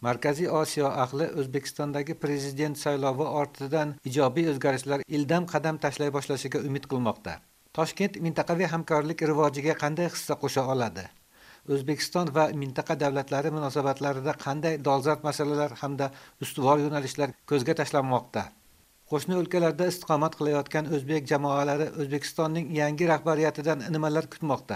Markaziy Osiyo ahli O'zbekistondagi prezident saylovi ortidan ijobiy o'zgarishlar ildam qadam tashlay boshlashiga umid qilmoqda. Toshkent mintaqaviy hamkorlik rivojiga qanday hissa qo'sha oladi? O'zbekiston va mintaqa davlatlari munosabatlarida qanday dolzarb masalalar hamda ustuvor yo'nalishlar ko'zga tashlanmoqda? Qo'shni o'lkalarda istiqomat qilayotgan o'zbek jamoalari O'zbekistonning yangi rahbariyatidan nimalar kutmoqda?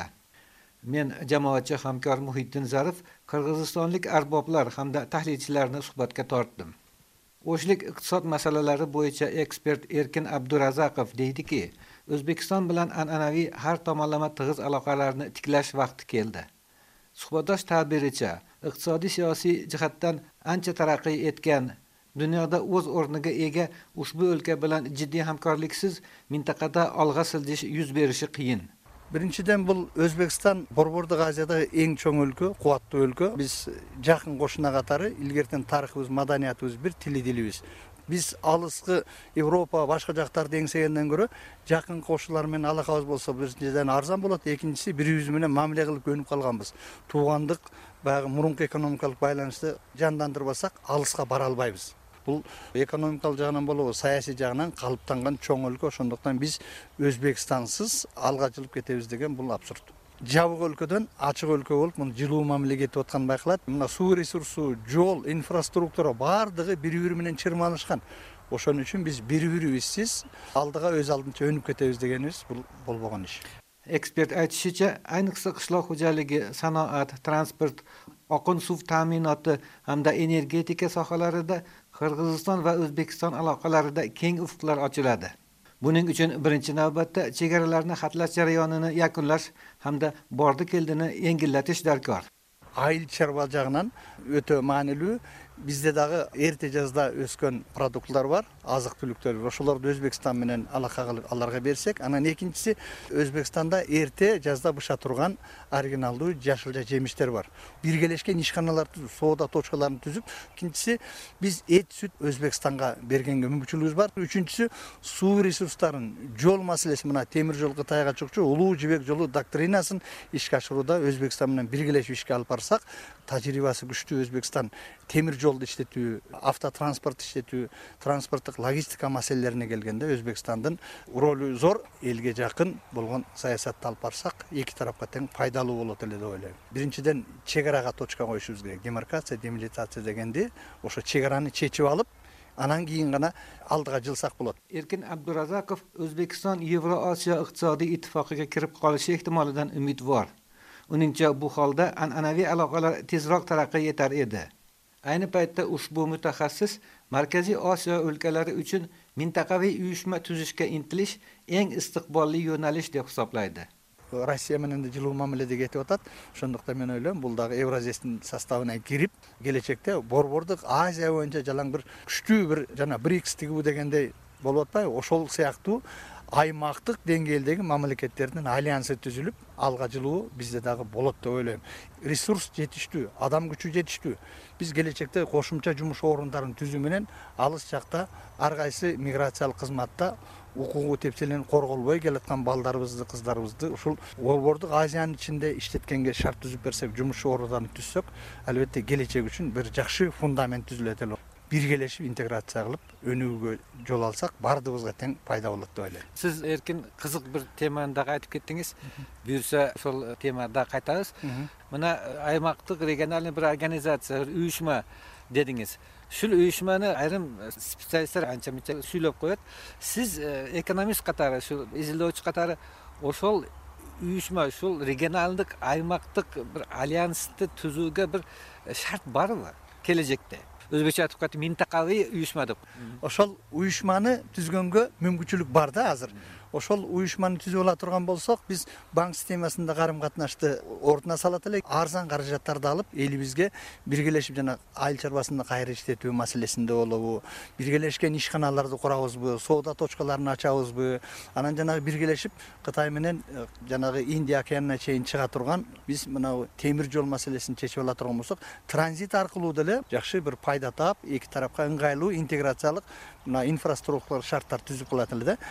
Men jamoatchi hamkor Muhiddin Zarif qirg'izistonlik arboblar hamda tahlilchilarni suhbatga tortdim. O'shlik iqtisod masalalari bo'yicha ekspert Erkin Abdurazaqov deydiki, O'zbekiston bilan an'anaviy har tomonlama tig'iz aloqalarni tiklash vaqti keldi. Suhbatdosh ta'biricha, iqtisodiy siyosiy jihatdan ancha taraqqiy etgan, dunyoda o'z o'rniga ega ushbu o'lka bilan jiddiy hamkorliksiz mintaqada olg'a siljish yuz berishi qiyin. Birinchidan bu O'zbekiston Borbordiq Aziyadagi eng cho'ng o'lka, quvvatli o'lka. Biz yaqin qo'shni қатары ilgirten tariximiz, madaniyatimiz bir, tilimiz. Biz alысқы Европа, башка жактарды еңсегенден көрө жакын кошулар менен алакабыз болсо биринчиден арзан болот, экинчиси бири-бирибиз менен мамиле кылып көнүп калганбыз. Туугандык баягы мурунку экономикалык байланышты жандандырбасак алыска бара албайбыз. Бұл экономикалық жағынан болобу, саясий жағынан калыптанган чоң өлкө, ошондуктан биз Өзбекстансыз алга жылып кетебиз деген бул абсурд. Жабык өлкөдөн ачык өлкө болуп, муну жылуу мамиле кетип аткан байкалат. Мына суу ресурсу, жол, инфраструктура бардыгы бири-бири менен чырмалышкан. Ошон үчүн биз бири-бирибизсиз алдыга өз алдынча өнүп кетебиз дегенибиз бул болбогон иш. Ekspert aytishicha, ayniqsa qishloq xo'jaligi, sanoat, transport, oqin suv ta'minoti hamda energetika sohalarida Qirg'iziston va O'zbekiston aloqalarida keng ufqlar ochiladi. Buning uchun birinchi navbatda chegaralarni xatlash jarayonini yakunlash hamda bordi-keldini yengillatish darkor. Айыл чарба жагынан өтө маанилүү. Бизде дагы эрте жазда өскөн продуктлар бар, азык түлүктөр. Ошолорду Өзбекстан менен алака кылып аларга берсек, анан экинчиси Өзбекстанда эрте жазда быша турган оригиналдуу жашылча жемиштер бар. Биргелешкен ишканалар түзүп, соода точкаларын түзүп, экинчиси биз эт сүт Өзбекстанга бергенге мүмкүнчүлүгүбүз бар. Үчүнчүсү суу ресурстарын, жол маселеси, мына темир жол Кытайга чыкчу, улуу жибек жолу доктринасын ишке ашырууда Өзбекстан менен биргелешип ишке алып барсак, тажрыйбасы күчтүү Өзбекстан темир жолду иштетүү, автотранспорт иштетүү, транспорттук логистика маселелерине келгенде Өзбекстандын ролу зор, элге жакын болгон саясатты алып барсак, эки тарапка тең пайдалуу болот эле деп ойлойм. Биринчиден чегарага точка коюшубуз керек. Демаркация, демилитация дегенди ошо чегараны чечип алып, анан кийин гана алдыга жылсак болот. Erkin Abdurazaqov O'zbekiston Yevroosiyo iqtisodiy ittifoqiga kirib qolishi ehtimolidan umidvor. Uningcha bu holda an'anaviy aloqalar tezroq taraqqiy etar edi. Ayni paytda ushbu mutaxassis Markaziy Osiyo o'lkalari uchun mintaqaviy uyushma tuzishga intilish eng istiqbolli yo'nalish deb hisoblaydi. Россия менен да жылуу мамиледе кетип атат. Ошондуктан мен ойлойм, бул дагы Евразиядын составына кирип, келечекте Борбордук Азия боюнча жалаң бир күчтүү бир жана БРИКС тигүү дегендей болуп атпайбы? Ошол сыяктуу аймактык деңгээлдеги мамлекеттердин альянсы түзүлүп, алга жылуу бизде дагы болот деп ойлойм. Ресурс жетиштүү, адам күчү жетиштүү. Биз келечекте кошумча жумуш орундарын түзүү менен алыс жакта ар кайсы миграциялык кызматта укугу тепселенин корголбой келаткан балдарыбызды, кыздарыбызды ушул Борбордук Азиянын ичинде иштеткенге шарт түзүп берсек, жумуш орундарын түзсөк, албетте келечек үчүн бир жакшы фундамент түзүлөт эле. Биргелешип интеграция кылып өнүүгө жол алсак, бардыгыбызга тең пайда болот деп ойлойм. Siz erkin qiziq bir temani da aytib ketdingiz. Buyursa şol temada qaytamiz. Mana aymaqtiq regional bir organizatsiya, uyushma dedingiz. Şu uyushmani ayrim spesialistlar ancha-muncha suylab qo'yadi. Siz ekonomist qatori, shu izlovchi qatori o'shol uyushma, shu regionallik, aymaqtiq bir alyansni tuzuvga bir shart bormi kelajakda? O'zbekcha aytib qo'yib, mintaqaviy uyushma deb. Ошол уюшманы түзгөнгө мүмкүнчүлүк бар да азыр. Ошол уюшманы түзүп ала турган болсок, биз банк системасында карым-катнашты ордуна салат элек, арзан каражаттарды алып, элибизге биргелешип жана айыл чарбасында кайра иштетүү маселесинде болобу, биргелешкен ишканаларды курабызбы, соода точкаларын ачабызбы, анан жанагы биргелешип Кытай менен жанагы Индия океанына чейин чыга турган, биз мына темир жол маселесин чечип ала турган болсок, транзит аркылуу деле жакшы бир пайда таап, эки тарапка ыңгайлуу интеграциялык мына инфраструктуралык шарттар түзүп кылат эле да.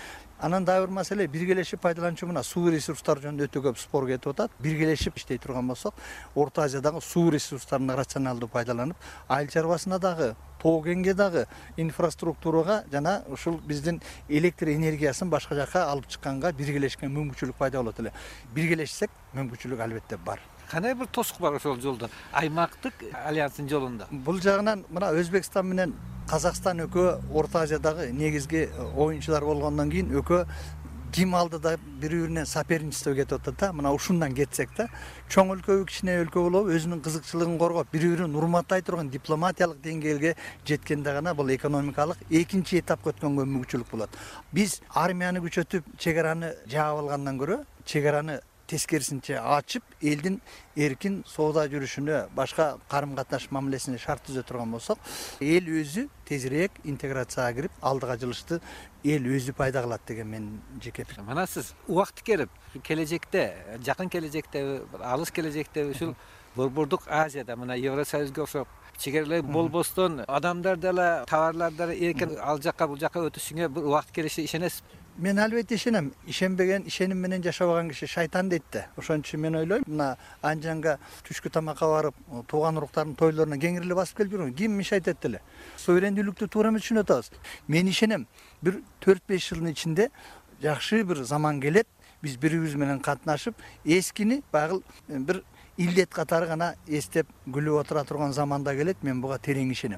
Анан дагы бир маселе биргелешип пайдаланчу мына суу ресурстары жөнүндө өтө көп спор кетип атат. Биргелешип иштей турган болсок, Орто Азиядагы суу ресурстарын рационалдуу пайдаланып, айыл чарбасына дагы, тоо кеңге дагы инфраструктурага жана ушул биздин электр энергиясын башка жака алып чыкканга биргелешкен мүмкүнчүлүк пайда болот эле. Биргелешсек мүмкүнчүлүк албетте бар. Кандай бир тосук бар ошол жолдо? Аймактык альянстын жолунда. Бул жагынан мына Өзбекстан менен Казакстан экөө Орто Азиядагы негизги оюнчулар болгондон кийин экөө ким алдыда бири-бирине соперничество кетип атат да. Мына ушундан кетсек да, чоң өлкөбү, кичине өлкө болобу, өзүнүн кызыкчылыгын коргоп, бири-бирин урматтай турган дипломатиялык деңгээлге жеткенде гана бул экономикалык экинчи этапка өткөнгө мүмкүнчүлүк болот. Биз армияны күчөтүп, чек араны жаап алгандан көрө, чек араны тескерисинче ачып, элдин эркин соода жүрүшүнө, башка карым-катнаш мамилесине шарт түзө турган болсок, эл өзү тезирээк интеграцияга кирип, алдыга жылышты эл өзү пайда кылат деген менин жеке пикирим. Мына сиз убакыт келип, келечекте, жакын келечекте, алыс келечекте ушул Борбордук Азияда мына Евросоюзга окшоп чегерелер болбостон, адамдар дагы, товарлар дагы эркин ал жака бул жака өтүшүнгө бир убакыт келиши ишенесиз? Мен албетте ишенем. Ишенбеген, ишеним менен жашабаган киши шайтан дейт да. Ошон үчүн мен ойлойм, мына Анжанга түшкү тамакка барып, тууган уруктардын тойлоруна кеңириле басып келип жүргөн ким мешайт этти эле. Суверендүүлүктү туура эмес түшүнүп атабыз. Мен ишенем, бир 4-5 жылдын ичинде жакшы бир заман келет. Биз бири-бирибиз менен катнашып, эскини багыл бир илдет катары гана эстеп күлүп отура турган заманда келет. Мен буга терең ишенем.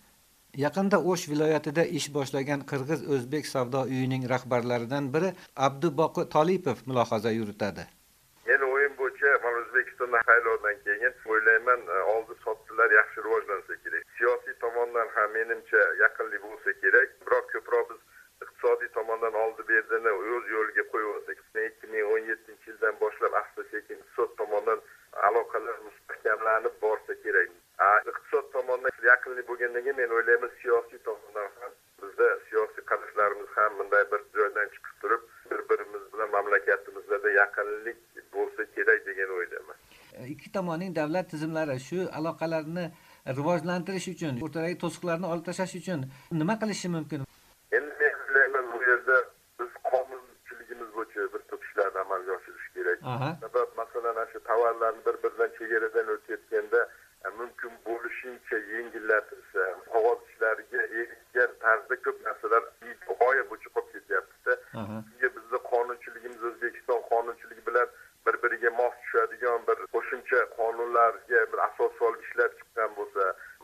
Yaqında Osh viloyatida ish boshlagan Qirg'iz-O'zbek savdo uyining rahbarlaridan biri Abduboqi Tolipov mulohaza yuritadi. Men o'yim bo'yicha mana O'zbekistonda saylovdan keyin o'ylayman, oldi sotdilar yaxshi rivojlansa kerak. Siyosiy tomondan ham menimcha yaqinlik bo'lsa kerak, biroq ko'proq biz iqtisodiy tomondan oldi berdini o'z yo'liga qo'yib olsak, 2017-yildan boshlab asta-sekin iqtisod tomondan aloqalar mustahkamlanib borsa kerak. Iqtisod tomondan yaqinlik bo'lgandan keyin men o'ylayman, siyosiy tomondan ham bizda siyosiy qarashlarimiz ham bunday bir joydan chiqib turib, bir-birimiz bilan mamlakatimizda yaqinlik bo'lsa kerak degan o'ydaman. Ikki tomonning davlat tizimlari shu aloqalarni rivojlantirish uchun, o'rtadagi to'siqlarni olib tashlash uchun nima qilishi mumkin? Endi men o'ylayman, bu yerda biz qonunchiligimiz bo'yicha bir to'p ishlarni amalga oshirish kerak. Sabab masalan, shu tovarlarni bir-biridan chegaradan o'tayotganda mumkin bo'lishicha yengillatsa, qog'oz ishlariga erishgan tarzda ko'p narsalar g'oya bo'yicha qolib ketyapti. Chunki bizning qonunchiligimiz O'zbekiston qonunchiligi bilan bir-biriga mos tushadigan bir qo'shimcha qonunlarga bir asos solib ishlab chiqqan bo'lsa,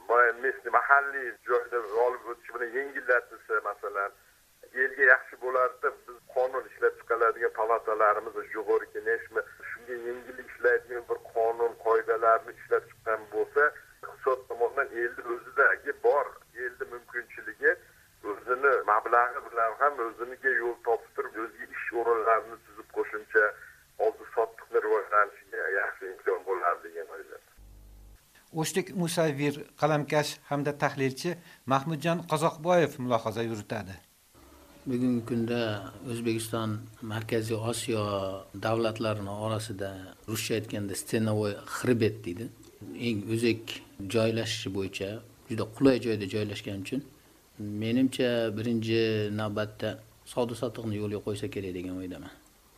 mahalliy joyda olib o'tish bilan yengillatsa, masalan, elga yaxshi bo'lardi. Biz qonun ishlab chiqaradigan palatalarimiz yuqori kengashmi shunga yengillik ishlaydigan bir qonun qoidalarni ishlab chiqqan bo'lsa, iqtisod tomonidan elni o'zidagi bor, elni mumkinchiligi o'zini mablag'i bilan ham o'ziniga yo'l toptirib, o'ziga ish o'rinlarini tuzib qo'shimcha oldi sotdiqni rivojlanishiga yaxshi imkon bo'lardi degan o'ylayman. O'shlik musavvir, qalamkash hamda tahlilchi Mahmudjon Qozoqboyev mulohaza yuritadi. Bugungi kunda O'zbekiston Markaziy Osiyo davlatlarining orasida ruscha aytganda stenovoy xrебет deydi. Eng o'zak joylashishi bo'yicha juda qulay joyda joylashgani uchun menimcha birinchi navbatda savdo-sotiqni yo'lga qo'ysa kerak degan o'ydaman.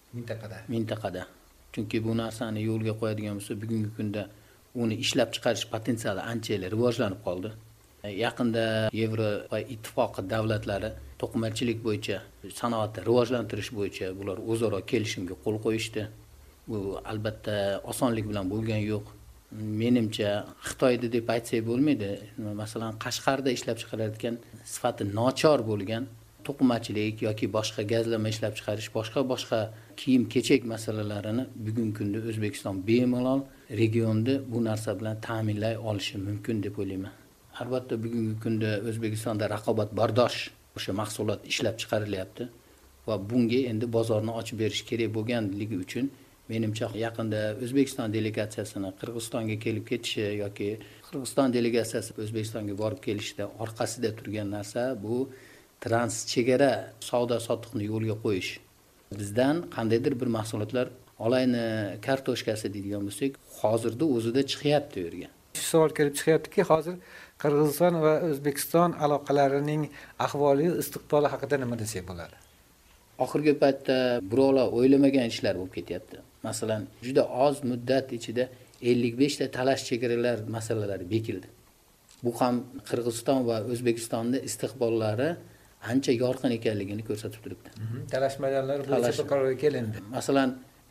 Mintaqada. Chunki bu narsani yo'lga qo'yadigan bo'lsa, bugungi kunda uni ishlab chiqarish potensiali anchalik rivojlanib qoldi. Yaqinda Yevropa ittifoqi davlatlari to'qimachilik bo'yicha, sanoatni rivojlantirish bo'yicha bular o'zaro kelishimga qo'l qo'yishdi. Bu albatta osonlik bilan bo'lgani yo'q. Menimcha Xitoyda deb aytsak bo'lmaydi. Masalan, Qashqarda ishlab chiqaradigan sifati nochor bo'lgan to'qimachilik yoki boshqa gazlama ishlab chiqarish, boshqa kiyim-kechak masalalarini bugungi kunda O'zbekiston bemalol regionda bu narsa bilan ta'minlay olishi mumkin deb o'ylayman. Albatta bugungi kunda O'zbekistonda raqobatbardosh o'sha mahsulot ishlab chiqarilyapti va bunga endi bozorni ochib berish kerak bo'lganligi uchun menimcha yaqinda O'zbekiston delegatsiyasini Qirg'izistonga kelib ketishi yoki Qirg'iziston delegatsiyasi O'zbekistonga borib kelishda orqasida turgan narsa bu transchegara savdo-sotiqni yo'lga qo'yish. Bizdan qandaydir bir mahsulotlar olayni kartoshkasi deydigan bo'lsak, hozirda o'zida chiqyapti u yerga. Savol kelib chiqyaptiki, hozir Qirg'iziston va O'zbekiston aloqalarining ahvoli, istiqboli haqida nima desak bo'ladi? oxirgi paytda birovlar o'ylamagan ishlar bo'lib ketyapti. Masalan, juda oz muddat ichida 55 ta talash chegaralar masalalari bekildi. Bu ham Qirg'iziston va O'zbekistonda istiqbollari ancha yorqin ekanligini ko'rsatib turibdi. Talash maydonlari bo'yicha qarorga kelindi. Masalan,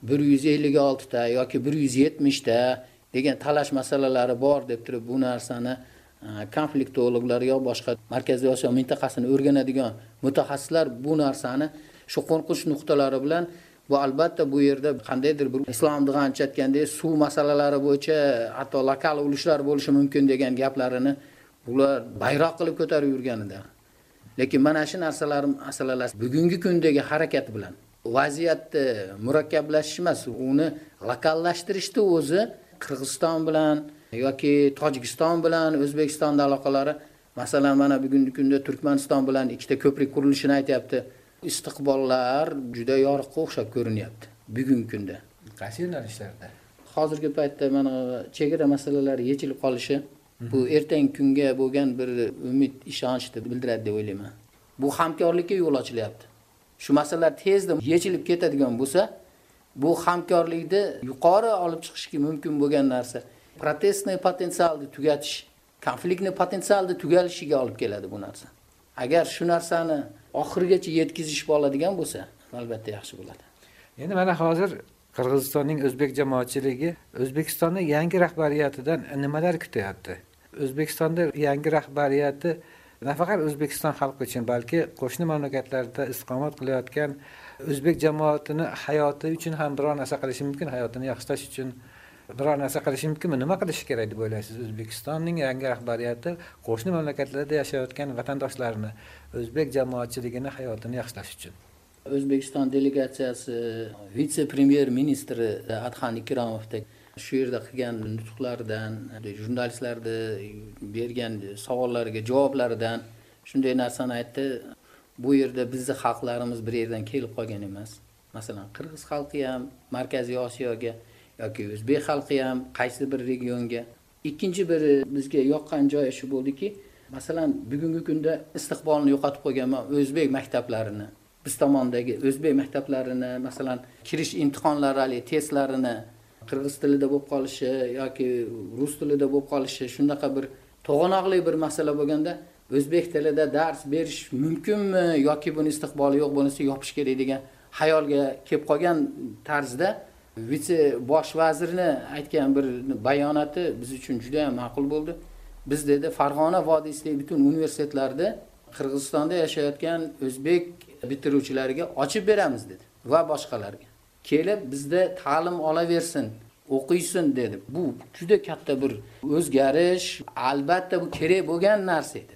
156 ta yoki 170 ta degan talash masalalari bor deb turib bu narsani konfliktologlar yo boshqa Markaziy Osiyo mintaqasini o'rganadigan mutaxassislar bu narsani shu qo'rqinch nuqtalari bilan bu albatta bu yerda qandaydir bir islom dig'anchi aytgandek suv masalalari bo'yicha hatto lokal urushlar bo'lishi mumkin degan gaplarini bular bayroq qilib ko'tarib yurganida. Lekin mana shu masalalar bugungi kundagi harakat bilan vaziyatni murakkablashish emas, uni lokallashtirishni o'zi Qirg'iziston bilan yoki Tojikiston bilan O'zbekistonning aloqalari, masalan, mana bugungi kunda Turkmaniston bilan ikkita ko'prik qurilishini aytayapti. Istiqbollar juda yorqin o'xshab ko'rinyapti bugungi kunda. Qaysi yo'nalishlarda? Hozirgi paytda mana chegara masalalari yechilib qolishi bu ertangi kunga bo'lgan bir umid, ishonchni bildiradi deb o'ylayman. Bu hamkorlikka yo'l ochilyapti. Shu masalalar tezda yechilib ketadigan bo'lsa, bu hamkorlikni yuqori olib chiqishga mumkin bo'lgan narsa. Protestni potensialni tugatish, konfliktni potensialni tugalishiga olib keladi bu narsa. Agar shu narsani oxirigacha yetkazish bo'ladigan bo'lsa, albatta yaxshi bo'ladi. Endi mana hozir Qirg'izistonning o'zbek jamoatchiligi O'zbekistonning yangi rahbariyatidan nimalar kutyapti? O'zbekistonda yangi rahbariyati nafaqat O'zbekiston xalqi uchun, balki qo'shni mamlakatlarda istiqomat qilayotgan o'zbek jamoatini hayoti uchun ham biror narsa qilishi mumkin, hayotini yaxshilash uchun biror narsa qilishi mumkinmi? Nima qilish kerak deb o'ylaysiz? O'zbekistonning yangi rahbariyati qo'shni mamlakatlarda yashayotgan vatandoshlarni, o'zbek jamoatchiligini hayotini yaxshilash uchun. O'zbekiston delegatsiyasi vitse-premyer ministri Adhan Ikromovdek shu yerda qilgan nutqlaridan, jurnalistlarga bergan savollarga javoblaridan shunday narsani aytdi. Bu yerda bizning xalqlarimiz bir yerdan kelib qolgan emas. Masalan, Qirg'iz xalqi ham Markaziy Osiyoga yoki o'zbek xalqi ham qaysi bir regionga. Ikkinchi bir bizga yoqqan joyi shu bo'ldiki, masalan, bugungi kunda istiqbolni yo'qotib qo'ygan o'zbek maktablarini, biz tomondagi o'zbek maktablarini, masalan, kirish imtihonlari, testlarini qirg'iz tilida bo'lib qolishi yoki rus tilida bo'lib qolishi, shunaqa bir to'g'anoqli bir masala bo'lganda o'zbek tilida dars berish mumkinmi yoki buni istiqboli yo'q, bunisi yopish kerak degan xayolga kelib qolgan tarzda vitse bosh vazirni aytgan bir bayonoti biz uchun juda ham ma'qul bo'ldi. Biz dedi Farg'ona vodiysidagi butun universitetlarda Qirg'izistonda yashayotgan o'zbek bitiruvchilariga ochib beramiz dedi va boshqalarga. Kelib bizda ta'lim olaversin, o'qiysin dedi. Bu juda katta bir o'zgarish, albatta bu kerak bo'lgan narsa edi.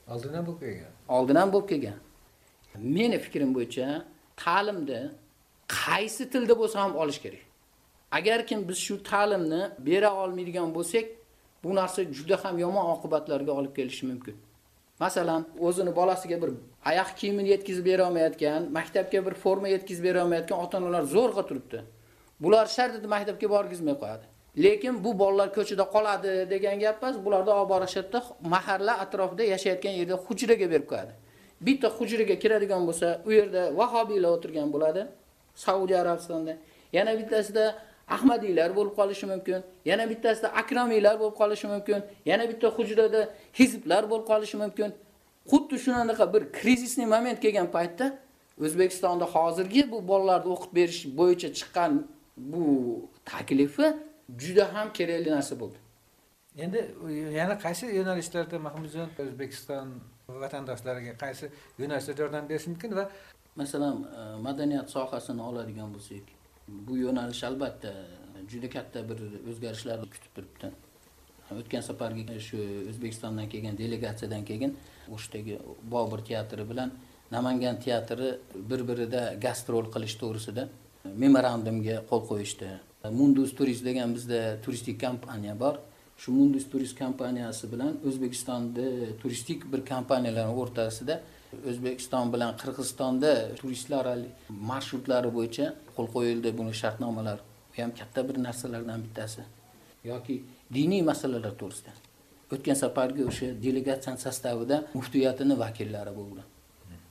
Oldindan bo'lib kelgan. Meni fikrim bo'yicha ta'limda qaysi tilda bo'lsa ham olish kerak. Agar kim biz shu ta'limni bera olmaydigan bo'lsak, bu narsa juda ham yomon oqibatlarga olib kelishi mumkin. Masalan, o'zini bolasiga bir oyoq kiyimini yetkazib bera olmayotgan, maktabga bir forma yetkazib bera olmayotgan ota-onalar zo'rg'a turibdi. Bular shartida maktabga borgizmay qo'yadi. Lekin bu bolalar ko'chada qoladi degan gap emas. Bularda olib borishda mahalla atrofida yashayotgan yerda hujraga berib qo'yadi. Bitta hujraga kiradigan bo'lsa, u yerda vahobiylar o'tirgan bo'ladi, Saudiya Arabistonda. Yana bittasida Ahmadiylar bo'lib qolishi mumkin, yana bittasida Akramiylar bo'lib qolishi mumkin, yana bitta hujrada hizblar bo'lib qolishi mumkin. Xuddi shunaqa bir krizisli moment kelgan paytda O'zbekistonda hozirgi bu bolalarni o'qib berish bo'yicha chiqqan bu taklifi juda ham kerakli narsa bo'ldi. Endi yana qaysi yo'nalishlarda Mahmudjon O'zbekiston vatandoshlariga qaysi yo'nalishlarda yordam berish mumkin va masalan madaniyat sohasini oladigan bo'lsak, bu yo'nalish albatta juda katta bir o'zgarishlarni kutib turibdi. O'tgan safargi shu O'zbekistondan kelgan delegatsiyadan keyin o'shdagi Bobur teatri bilan Namangan teatri bir-birida gastrol qilish to'g'risida memorandumga qo'l qo'yishdi. Mundus Turist degan bizda turistik kompaniya bor. Shu Mundus Turist kompaniyasi bilan O'zbekistonda turistik bir kompaniyalar o'rtasida O'zbekiston bilan Qirg'izistonda turistlar marshutlari bo'yicha qo'l qo'yildi. Buni shartnomalar ham katta bir narsalardan bittasi. Yoki diniy masalalar to'g'risida. O'tgan safargi o'sha delegatsiya sostavida muftiyatining vakillari bo'ldi.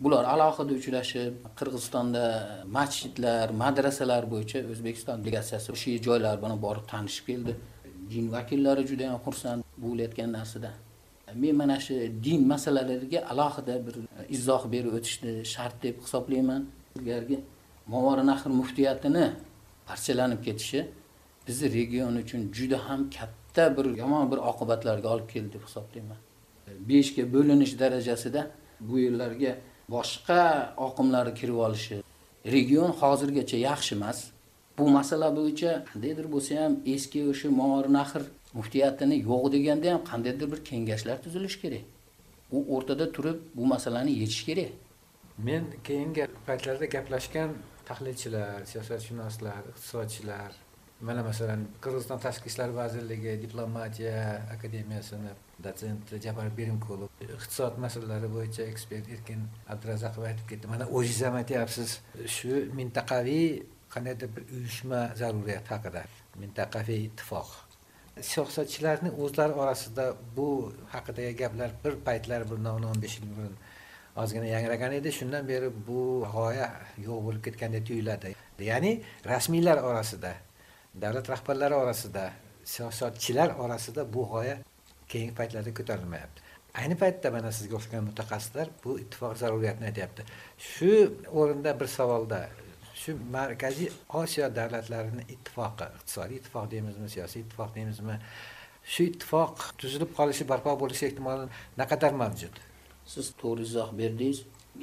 Bular alohida uchrashib, Qirg'izistonda masjidlar, madrasalar bo'yicha O'zbekiston delegatsiyasi o'sha joylar bilan borib tanishib keldi. Din vakillari juda ham xursand bo'layotgan narsadan. Men mana shu din masalalariga alohida bir izoh berib o'tishni shart deb hisoblayman. Ilgarigi Movarounnahr muftiyatini parchalanib ketishi bizni region uchun juda ham katta bir yomon bir oqibatlarga olib keldi deb hisoblayman. 5 ga bo'linish darajasida bu yerlarga boshqa oqimlar kirib olishi. Region hozirgacha yaxshi emas. Bu masala bo'yicha qandaydir bo'lsa ham eski o'sha Movarounnahr muftiyatini yo'q deganda ham qandaydir bir kengashlar tuzilish kerak. U o'rtada turib bu masalani yechish kerak. Men keyingi paytlarda gaplashgan tahlilchilar, siyosatshunoslar, iqtisodchilar, mana masalan Qirg'iziston Tashqi ishlar vazirligi diplomatiya akademiyasini dotsenti Jabr Berimkulov, iqtisod masalalari bo'yicha ekspert Erkin Abdurazaqov aytib ketdi. Mana o'zingiz ham aytyapsiz, shu mintaqaviy qandaydir bir uyushma zaruriyati haqida, mintaqaviy ittifoq. Siyosatchilarning o'zlari orasida bu haqidagi gaplar bir paytlar bundan 15 yil burun ozgina yangragan edi. Shundan beri bu g'oya yo'q bo'lib ketgandek tuyuladi. Ya'ni rasmiylar orasida, davlat rahbarlari orasida, siyosatchilar orasida bu g'oya keyingi paytlarda ko'tarilmayapti. Ayni paytda mana sizga o'xshagan mutaxassislar bu ittifoq zaruriyatini aytyapti. Shu o'rinda bir savolda, shu Markaziy Osiyo davlatlarining ittifoqi, iqtisodiy ittifoq deymizmi, siyosiy ittifoq deymizmi, shu ittifoq tuzilib qolishi, barpo bo'lishi ehtimoli naqadar mavjud? Siz to'g'ri izoh berdingiz.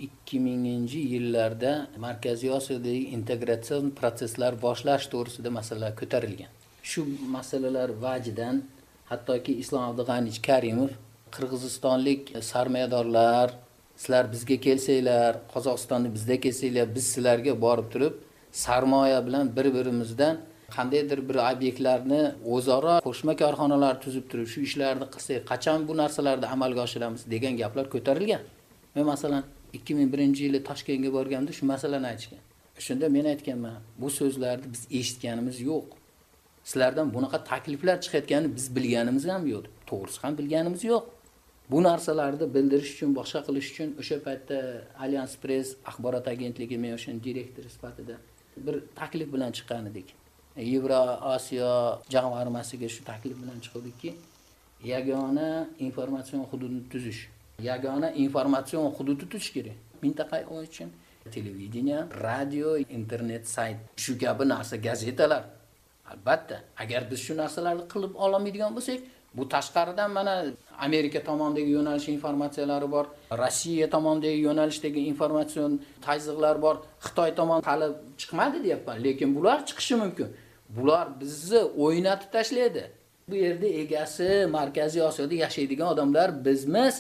2000-yillarda Markaziy Osiyodagi integratsion proseslar boshlash to'g'risida masalalar ko'tarilgan. Shu masalalar vajidan hattoki Islom Abdug'anich Karimov qirg'izistonlik sarmoyadorlar, sizlar bizga kelsanglar, Qozog'istonni bizda kelsanglar, biz sizlarga borib turib sarmoya bilan bir-birimizdan qandaydir bir obyektlarni o'zaro qo'shma korxonalar tuzib turib shu ishlarni qilsak, qachon bu narsalarni amalga oshiramiz degan gaplar ko'tarilgan. Men masalan 2001-yili Toshkentga borganimda shu masalani aytishgan. Shunda men aytganman, bu so'zlarni biz eshitganimiz yo'q. Sizlardan bunaqa takliflar chiqayotganini biz bilganimiz ham yo'q. To'g'risi ham bilganimiz yo'q. Bu narsalarni bildirish uchun, boshqa qilish uchun o'sha paytda Alliance Press axborot agentligi men o'shaning direktori sifatida bir taklif bilan chiqqan edik. Yevroosiyo jamg'armasiga shu taklif bilan chiqdikki, yagona informatsion hududni tuzish. Yagona informatsion hududi tuzish kerak. Mintaqa uchun televideniya, radio, internet sayt, shu kabi narsa, gazetalar. Albatta, agar biz shu narsalarni qilib olmaydigan bo'lsak, bu tashqaridan mana Amerika tomonidagi yo'nalish informatsiyalari bor, Rossiya tomonidagi yo'nalishdagi informatsion tayziqlar bor, Xitoy tomon hali chiqmadi deyapman, lekin bular chiqishi mumkin. Bular bizni o'ynatib tashlaydi. Bu yerda egasi Markaziy Osiyoda yashaydigan odamlar bizmiz.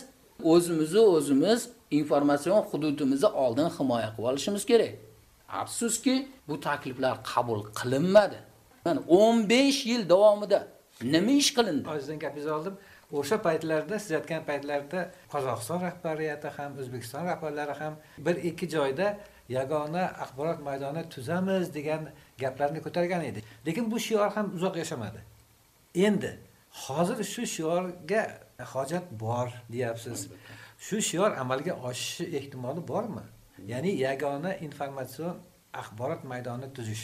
O'zimiz informatsion hududimizni oldin himoya qilib olishimiz kerak. Afsuski, bu takliflar qabul qilinmadi. 15 yil davomida nima ish qilindi? O'zingizdan gapingizni oldim. O'sha paytlarda, siz aytgan paytlarda Qozog'iston rahbariyati ham, O'zbekiston rahbarlari ham bir ikki joyda yagona axborot maydoni tuzamiz degan gaplarni ko'targan edi. Lekin bu shior ham uzoq yashamadi. Endi hozir shu shiorga hojat bor deyapsiz. Shu shior amalga oshishi ehtimoli bormi? Ya'ni yagona informatsion axborot maydoni tuzish.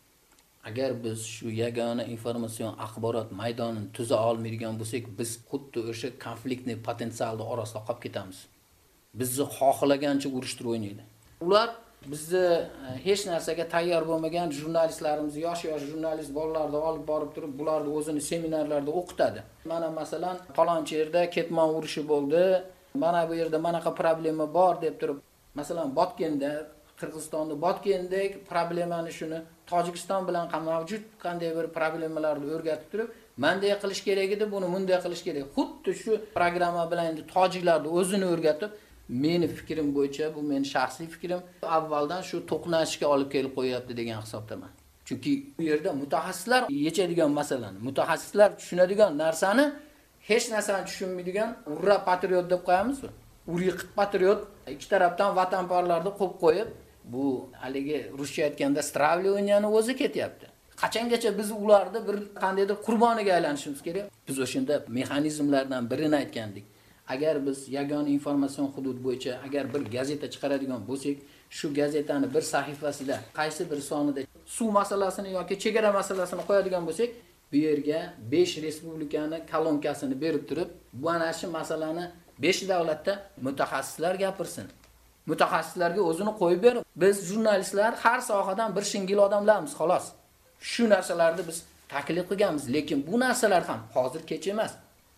Agar biz shu yagona informatsion axborot maydonini tuza olmaydigan bo'lsak, biz xuddi o'sha konfliktni potensialni orasida qolib ketamiz. Bizni xohlagancha urushtirib o'ynaydi. Ular bizni hech narsaga tayyor bo'lmagan jurnalistlarimizni, yosh jurnalist bolalarni olib borib turib, bularni o'zini seminarlarda o'qitadi. Mana masalan, falonchi yerda ketmon urushi bo'ldi, mana bu yerda manaqa problema bor deb turib, masalan, Botkenda, Qirg'izistonda Botgendek problemani shuni Tojikiston bilan ham mavjud qanday bir problemalarni o'rgatib turib, bunday qilish kerak edi, buni bunday qilish kerak. Xuddi shu programma bilan endi tojiklarni o'zini o'rgatib, meni fikrim bo'yicha, bu meni shaxsiy fikrim, avvaldan shu to'qnashishga olib kelib qo'yapti degan hisobdaman. Chunki bu yerda mutaxassislar yechadigan masalani, mutaxassislar tushunadigan narsani hech narsani tushunmaydigan urra patriot deb qo'yamiz. Uriq patriot ikki tarafdan vatanparvarlarni qo'yib qo'yib, bu haligi ruscha aytganda stravliyani o'zi ketyapti. Qachongacha biz ularni bir qandaydir qurboniga aylanishimiz kerak? Biz o'shanda mexanizmlardan birini aytgandik. agar biz yagona informatsion hudud bo'yicha agar bir gazeta chiqaradigan bo'lsak, shu gazetani bir sahifasida qaysi bir sonida suv masalasini yoki chegara masalasini qo'yadigan bo'lsak, bu yerga 5 respublikani kolonkasini berib turib, bu ana shu masalani 5 davlatda mutaxassislar gapirsin. Mutaxassislarga o'zini qo'yib berib, biz jurnalistlar har sohadan bir shingil odamlarmiz, xolos. Shu narsalarni biz taklif qilganmiz, lekin bu narsalar ham hozir kech emas.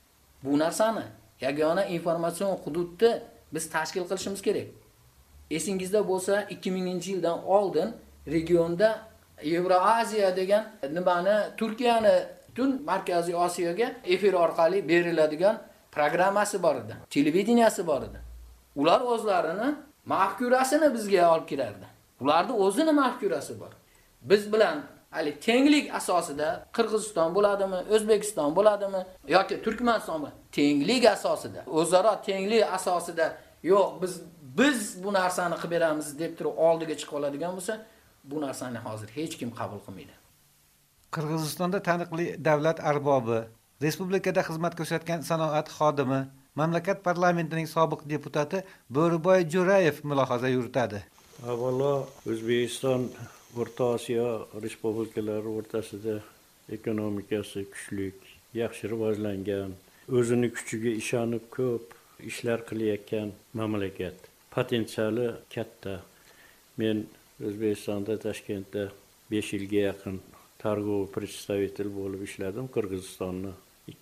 Bu narsani yagona informatsion hududni biz tashkil qilishimiz kerak. Esingizda bo'lsa, 2000-yildan oldin regionda Yevroaziya degan nimani Turkiyani butun Markaziy Osiyoga efir orqali beriladigan programmasi bor edi, televideniyasi bor edi. Ular o'zlarini mahkurasini bizga olib kirardi. Ularda o'zini mahkurasi bor. Biz bilan hali tenglik asosida Qirg'iziston bo'ladimi, O'zbekiston bo'ladimi yoki Turkmaniston tenglik asosida, o'zaro tenglik asosida yo'q, biz bu narsani qilib beramiz deb turib oldiga chiqib oladigan bo'lsa, bu narsani hozir hech kim qabul qilmaydi. Qirg'izistonda taniqli davlat arbobi, respublikada xizmat ko'rsatgan sanoat xodimi, mamlakat parlamentining sobiq deputati Bo'riboy Jo'rayev mulohaza yuritadi. Avvalo, O'zbekiston O'rta Osiyo respublikalari o'rtasida ekonomikasi kuchli, yaxshi rivojlangan, o'zini kuchiga ishonib ko'p ishlar qilayotgan mamlakat. Potensiali katta. Men O'zbekistonda Toshkentda 5 yilga yaqin targ'ib представитель bo'lib ishladim. Qirg'izistonni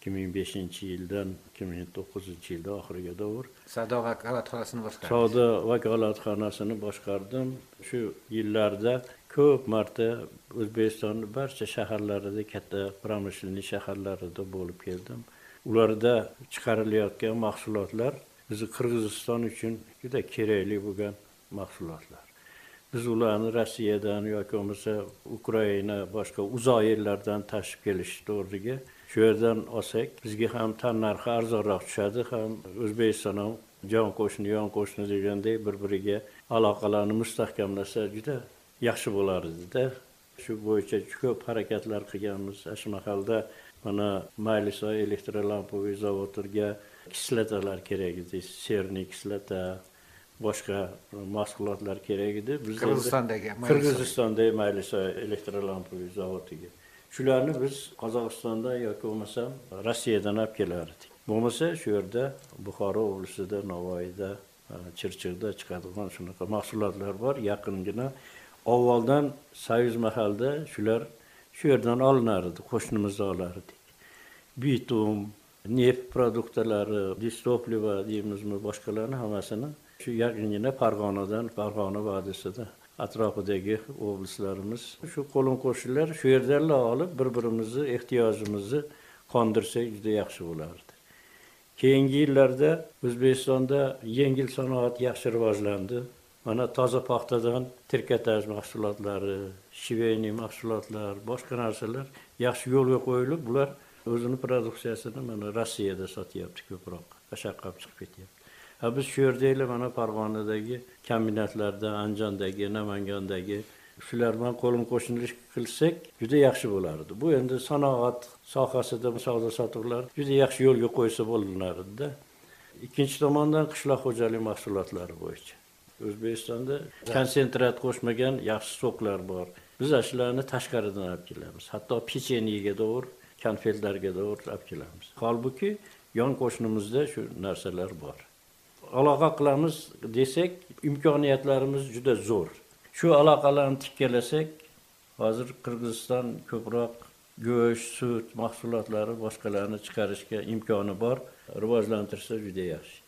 2005-yildan 2009-yilda oxiriga davr Savdo vakolatxonasini boshqardim. Savdo vakolatxonasini boshqardim. Shu yillarda ko'p marta O'zbekistonning barcha shaharlarida, katta pромышленный shaharlarida bo'lib keldim. Ularda chiqarilayotgan mahsulotlar bizni Qirg'iziston uchun juda kerakli bo'lgan mahsulotlar. Biz ularni Rossiyadan yoki bo'lmasa Ukraina, boshqa uzoq yerlardan tashib kelishdi o'rniga. Shu yerdan olsak, bizga ham tan narxi arzonroq tushadi, ham O'zbekiston ham jon qo'shni degandek bir-biriga aloqalarni mustahkamlasa juda yaxshi bo'lar edi-da. Shu bo'yicha ko'p harakatlar qilganmiz. Shu mahalda mana Maylisoy elektrolampoviy zavodiga kislotalar kerak edi, serniy kislota, boshqa mahsulotlar kerak edi. Biz Qirg'izistondagi Maylisoy elektrolampoviy zavodiga. Shularni biz Qozog'istonda yoki bo'lmasa Rossiyadan olib kelardik. Bo'lmasa shu yerda Buxoro oblasida, Navoiyda, Chirchiqda chiqadigan shunaqa mahsulotlar bor. Yaqingina avvaldan Soyuz mahalda shular shu yerdan olinar edi, qo'shnimizda olar edik. Bitum, neft produktlari, distopliva deymizmi, boshqalarni hammasini shu yaqingina Farg'ona vodisida atrofidagi oblastlarimiz shu qo'lin qo'shnilar shu yerdan olib bir-birimizni ehtiyojimizni qondirsak juda yaxshi bo'lardi. Keyingi yillarda O'zbekistonda yengil sanoat yaxshi rivojlandi. Mana toza paxtadan trikotaj mahsulotlari, shiveniy mahsulotlar, boshqa narsalar yaxshi yo'lga qo'yilib, bular o'zini produksiyasini mana Rossiyada sotyapti ko'proq. Qashaqqa chiqib ketyapti. Biz shu yerdaylar mana Farg'onadagi kombinatlarda, Anjondagi, Namangandagi shular bilan qo'lin qo'shnilik qilsak, juda yaxshi bo'lardi. Bu endi sanoat sohasida savdo sotiqlar juda yaxshi yo'lga qo'ysa bo'lardi-da. Ikkinchi tomondan qishloq xo'jalik mahsulotlari bo'yicha O'zbekistonda konsentrat qo'shmagan yaxshi soklar bor. Biz shularni tashqaridan olib kelamiz. Hatto pechenyega davr, konfetlarga davr olib kelamiz. Holbuki yon qo'shnimizda shu narsalar bor. Aloqa qilamiz desak, imkoniyatlarimiz juda zo'r. Shu aloqalarni tikkalasak, hozir Qirg'iziston ko'proq go'sht, sut mahsulotlari boshqalarni chiqarishga imkoni bor, rivojlantirsa juda yaxshi.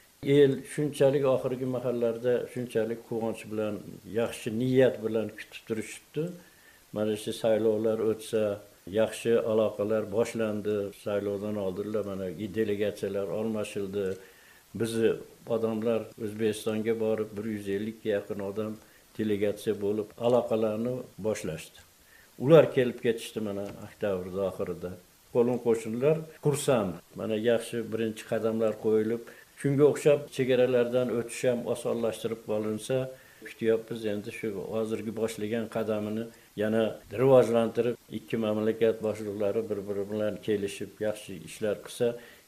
El shunchalik oxirgi mahallarda shunchalik quvonch bilan, yaxshi niyat bilan kutib turishdi. Mana shu saylovlar o'tsa, yaxshi aloqalar boshlandi. Saylovdan oldinlar mana delegatsiyalar almashildi. Bizi odamlar O'zbekistonga borib 150 ga yaqin odam delegatsiya bo'lib aloqalarni boshlashdi. Ular kelib ketishdi mana oktabrda oxirida. Qo'lin qo'shnilar xursand. Mana yaxshi birinchi qadamlar qo'yilib, shunga o'xshab chegaralardan o'tish ham osonlashtirib qolinsa, kutyapmiz endi shu hozirgi boshlagan qadamini yana rivojlantirib, ikki mamlakat boshliqlari bir-biri bilan kelishib yaxshi ishlar qilsa,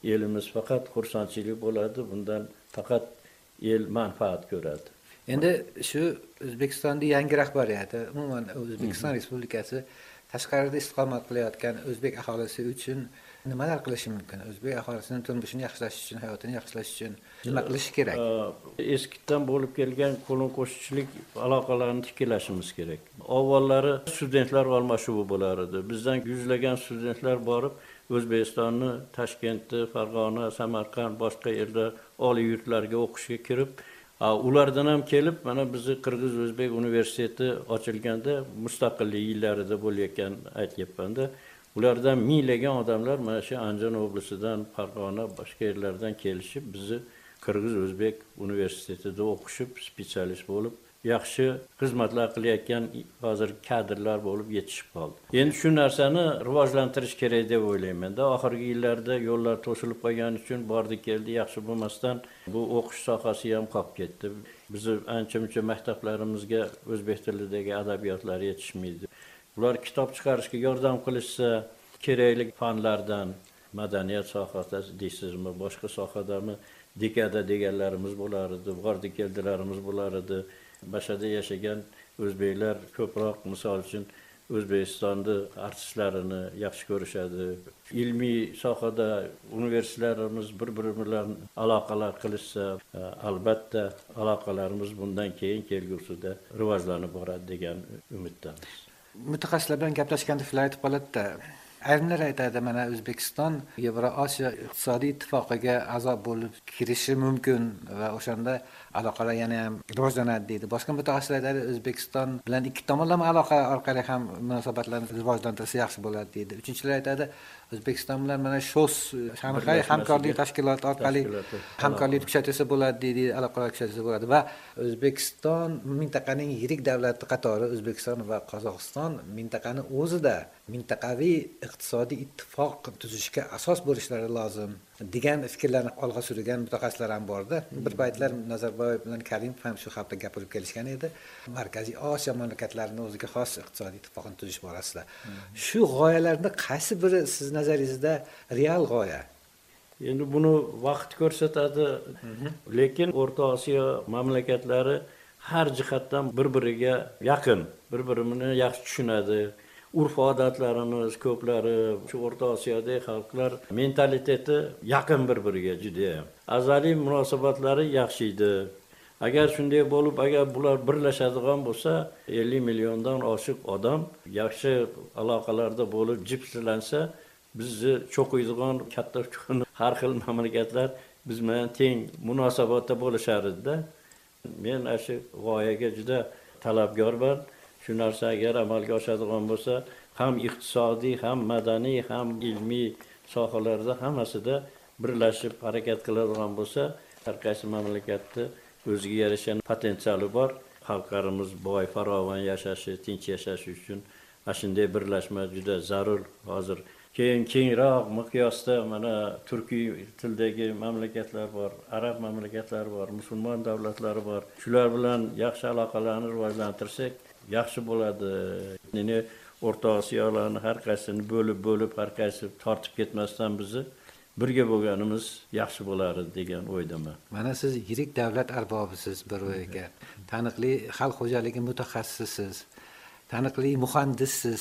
elimiz faqat xursandchilik bo'ladi, bundan faqat el manfaat ko'radi. Endi shu O'zbekistonning yangi rahbariyati, umuman O'zbekiston Respublikasi tashqarida istiqomat qilayotgan o'zbek aholisi uchun nimalar qilishi mumkin? O'zbek aholisining turmushini yaxshilash uchun, hayotini yaxshilash uchun nima qilish kerak? Eskidan bo'lib kelgan qo'lin qo'shchilik aloqalarini tiklashimiz kerak. Avvallari studentlar almashuvi bo'lar edi. Bizdan yuzlagan studentlar borib O'zbekistonni, Toshkentni, Farg'ona, Samarqand, boshqa yerlar oliy yurtlarga o'qishga kirib, ulardan ham kelib, mana bizni Qirg'iz O'zbek universiteti ochilganda mustaqillik yillarida bo'layotgan aytyapman-da. Ulardan minglagan odamlar mana shu Andijon oblasidan, Farg'ona, boshqa yerlardan kelishib, bizni Qirg'iz O'zbek universitetida o'qishib, spetsialist bo'lib, yaxshi xizmatlar qilayotgan hozir kadrlar bo'lib yetishib qoldi. Endi shu narsani rivojlantirish kerak deb o'ylayman-da. Oxirgi yillarda yo'llar to'silib qolgani uchun bordi keldi, yaxshi bo'lmasdan bu o'qish sohasi ham qolib ketdi. Bizni ancha-muncha maktablarimizga o'zbek tilidagi adabiyotlar yetishmaydi. Ular kitob chiqarishga yordam qilishsa, kerakli fanlardan, madaniyat sohasida deysizmi, boshqa sohadami dekada deganlarimiz bo'lar edi, bordi keldilarimiz bo'lar edi. Bashada yashagan o'zbeklar ko'proq, misol uchun, O'zbekistonda artistlarini yaxshi ko'rishadi. Ilmiy sohada universitetlarimiz bir-biri bilan aloqalar qilishsa, albatta aloqalarimiz bundan keyin kelgusida rivojlanib boradi degan umiddamiz. Mutaxassislar bilan gaplashganda shular aytib qoladi-da. Ayrimlar aytadi, mana O'zbekiston Yevrosiyo iqtisodiy ittifoqiga a'zo bo'lib kirishi mumkin va o'shanda aloqalar yana ham rivojlanadi deydi. Boshqa mutaxassislar aytadi, O'zbekiston bilan ikki tomonlama aloqa orqali ham munosabatlarni rivojlantirsa yaxshi bo'ladi deydi. Uchinchilar aytadi, O'zbekiston bilan mana SHOS, Shanxay hamkorlik tashkiloti orqali hamkorlik kuchaytirsa bo'ladi deydi, aloqalar kuchaytirsa bo'ladi va O'zbekiston mintaqaning yirik davlati qatori O'zbekiston va Qozog'iston mintaqani o'zida mintaqaviy iqtisodiy ittifoq tuzishga asos bo'lishlari lozim degan fikrlarni olg'a surgan mutaxassislar ham borda. Bir paytlar Nazarboyev bilan Karimov ham shu haqda gapirib kelishgan edi. Markaziy Osiyo mamlakatlarining o'ziga xos iqtisodiy ittifoqni tuzish borasida. Shu g'oyalarning qaysi biri siz nazaringizda real g'oya? Endi buni vaqt ko'rsatadi, lekin O'rta Osiyo mamlakatlari har jihatdan bir-biriga yaqin, bir-birini yaxshi tushunadi. Urf-odatlarimiz ko'plari, shu O'rta Osiyodagi xalqlar mentaliteti yaqin bir-biriga juda ham. Azaliy munosabatlari yaxshi edi. Agar shunday bo'lib, agar bular birlashadigan bo'lsa, 50 milliondan oshiq odam yaxshi aloqalarda bo'lib jipslansa, bizni cho'qiydigan katta har xil mamlakatlar biz bilan teng munosabatda bo'lishar edi-da. Men shu g'oyaga juda talabgorman. Shu narsa agar amalga oshadigan bo'lsa, ham iqtisodiy, ham madaniy, ham ilmiy sohalarda hammasida birlashib harakat qiladigan bo'lsa, har qaysi mamlakatda o'ziga yarasha potensiali bor. Xalqlarimiz boy, farovon yashashi, tinch yashashi uchun shunday birlashma juda zarur. Hozir kengroq miqyosda mana turkiy tildagi mamlakatlar bor, arab mamlakatlari bor, musulmon davlatlari bor. Shular bilan yaxshi aloqalarni rivojlantirsak yaxshi bo'ladi. Ya'ni O'rta Osiyolarni har qaysini bo'lib har qaysi tortib ketmasdan bizni birga bo'lganimiz yaxshi bo'lardi degan o'ydaman. Mana siz yirik davlat arbobisiz bir o'yga. Taniqli xalq xo'jaligi mutaxassisisiz. Taniqli muhandissiz.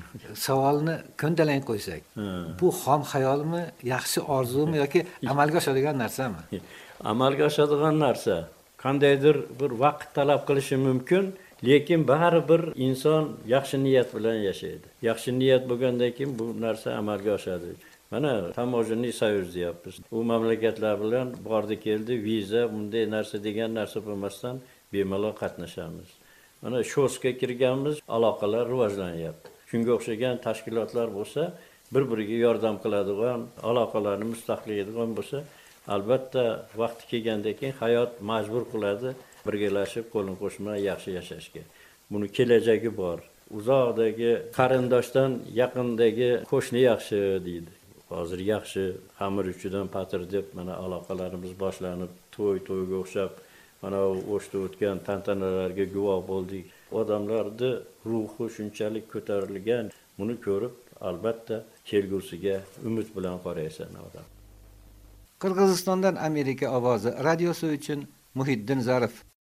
Savolni ko'ndalang qo'ysak, bu xom xayolmi, yaxshi orzumi yoki amalga oshadigan narsami? Amalga oshadigan narsa. Qandaydir bir vaqt talab qilishi mumkin. Lekin baribir inson yaxshi niyat bilan yashaydi. Yaxshi niyat bo'lgandan keyin bu narsa amalga oshadi. Mana Tamojiniy soyuz deyapmiz. U mamlakatlar bilan bordi keldi, viza, bunday narsa degan narsa bo'lmasdan bemalol qatnashamiz. Mana SHOSga kirganmiz, aloqalar rivojlanyapti. Shunga o'xshagan tashkilotlar bo'lsa, bir-biriga yordam qiladigan, aloqalarni mustahkamlaydigan bo'lsa, albatta vaqti kelgandan keyin hayot majbur qiladi birgalashib qo'lin qo'shmay yaxshi yashashga. Buni kelajagi bor. Uzoqdagi qarindoshdan yaqindagi qo'shni yaxshi deydi. Hozir yaxshi xamir uchidan patir deb mana aloqalarimiz boshlanib, to'yga o'xshab mana o'shda o'tgan tantanalarga guvoh bo'ldik. Odamlarning ruhi shunchalik ko'tarilgan, buni ko'rib albatta kelgusiga umid bilan qaraysan odam. Qirg'izistondan Amerika ovozi radiosi uchun Muhiddin Zarif.